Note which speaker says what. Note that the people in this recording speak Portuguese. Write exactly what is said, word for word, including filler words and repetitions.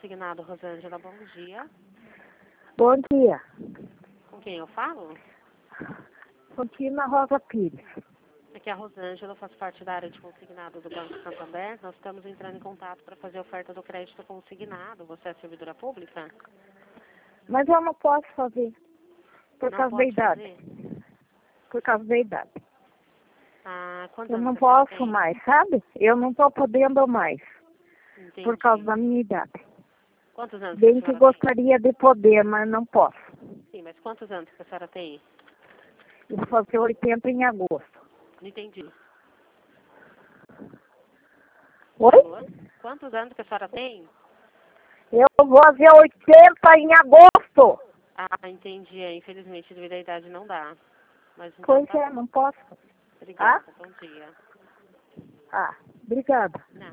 Speaker 1: consignado, Rosângela. Bom dia.
Speaker 2: Bom dia.
Speaker 1: Com quem eu falo?
Speaker 2: Continua Rosa Pires.
Speaker 1: Aqui é a Rosângela, eu faço parte da área de consignado do Banco Santander. Nós estamos entrando em contato para fazer a oferta do crédito consignado. Você é servidora pública?
Speaker 2: Mas eu não posso fazer. Por
Speaker 1: Não
Speaker 2: causa da
Speaker 1: pode
Speaker 2: idade.
Speaker 1: fazer?
Speaker 2: Por causa da idade.
Speaker 1: Ah, quantos
Speaker 2: Eu
Speaker 1: anos
Speaker 2: não
Speaker 1: que a senhora
Speaker 2: posso
Speaker 1: tem?
Speaker 2: mais, sabe? Eu não estou podendo mais.
Speaker 1: Entendi.
Speaker 2: Por causa da minha idade.
Speaker 1: Quantos anos que a
Speaker 2: Bem que
Speaker 1: senhora tem?
Speaker 2: gostaria de poder, mas não posso.
Speaker 1: Sim, mas quantos anos que a senhora tem?
Speaker 2: Eu vou fazer oitenta em agosto.
Speaker 1: Não entendi.
Speaker 2: Oi?
Speaker 1: Alô? Quantos anos que a senhora tem?
Speaker 2: Eu vou fazer oitenta em agosto.
Speaker 1: Ah, entendi. É, infelizmente, devido à idade não dá. Mas então
Speaker 2: Pois
Speaker 1: tá
Speaker 2: é,
Speaker 1: bom.
Speaker 2: não posso.
Speaker 1: Obrigada.
Speaker 2: Ah?
Speaker 1: Bom dia.
Speaker 2: Ah, obrigada.
Speaker 1: Não.